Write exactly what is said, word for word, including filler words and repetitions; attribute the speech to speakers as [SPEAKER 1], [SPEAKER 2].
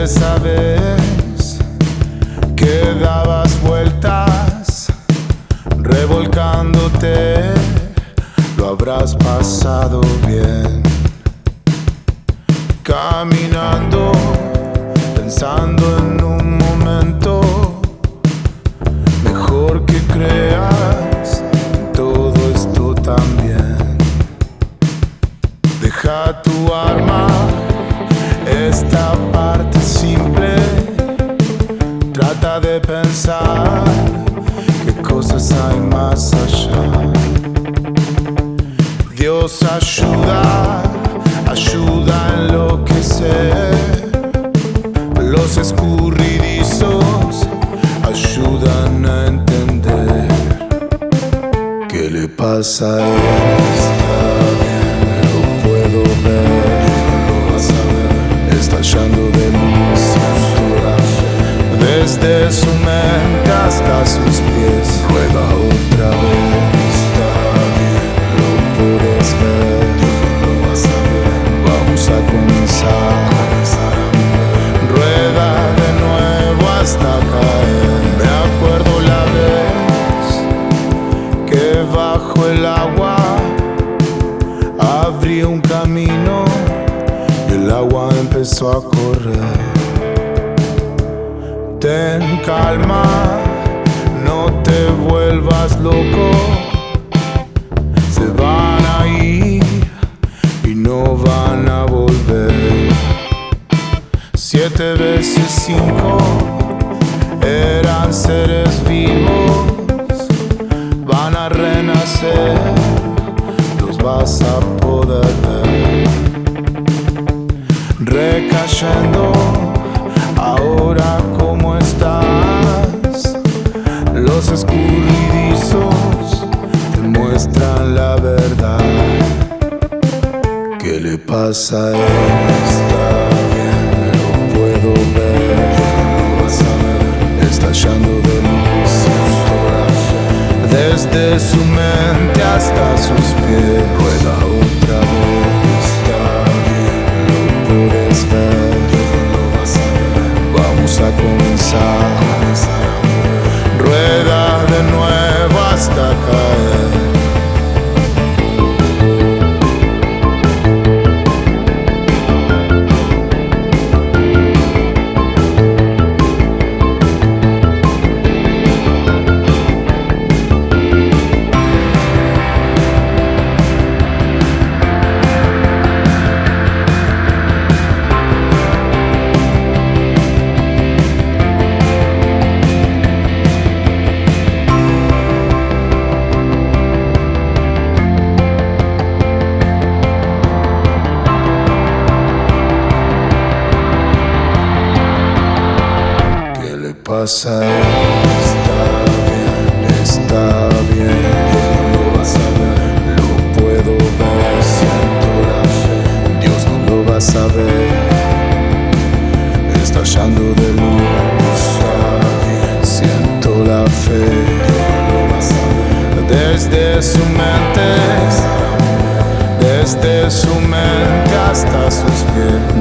[SPEAKER 1] esa vez que dabas vueltas, revolcándote, lo habrás pasado bien. Caminando, pensando en un momento, mejor que creas en todo esto también. Deja tu arma, esta parte simple. Trata de pensar qué cosas hay más allá. Dios ayuda, ayuda a enloquecer. Los escurridizos ayudan a entender qué le pasa a él. Lo puedo ver, lo vas a ver, estallando de luz. Desde su mente hasta sus pies, juega otra vez. Lo puedes ver, lo vas a ver. Vamos a comenzar. Rueda de nuevo hasta caer. Me acuerdo la vez que bajo el agua abrí un camino y el agua empezó a correr. Ten calma, no te vuelvas loco. Se van a ir y no van a volver. Siete veces cinco eran seres vivos. Van a renacer, los vas a poder ver. Recayendo, ahora cómo estás. Los escurridizos te muestran la verdad. ¿Qué le pasa a él? Está bien, lo puedo ver, lo vas a ver, estallando de luz. Desde su mente hasta sus pies, rueda otra vez. Está bien, lo puedes ver, lo vas a ver. Vamos a comenzar. Rueda de nuevo hasta caer. Pasa, está bien, está bien, lo vas a ver, lo puedo ver, siento la fe, Dios no lo va a saber, estallando de luz, siento la fe, lo vas a ver, desde su mente, desde su mente hasta sus pies.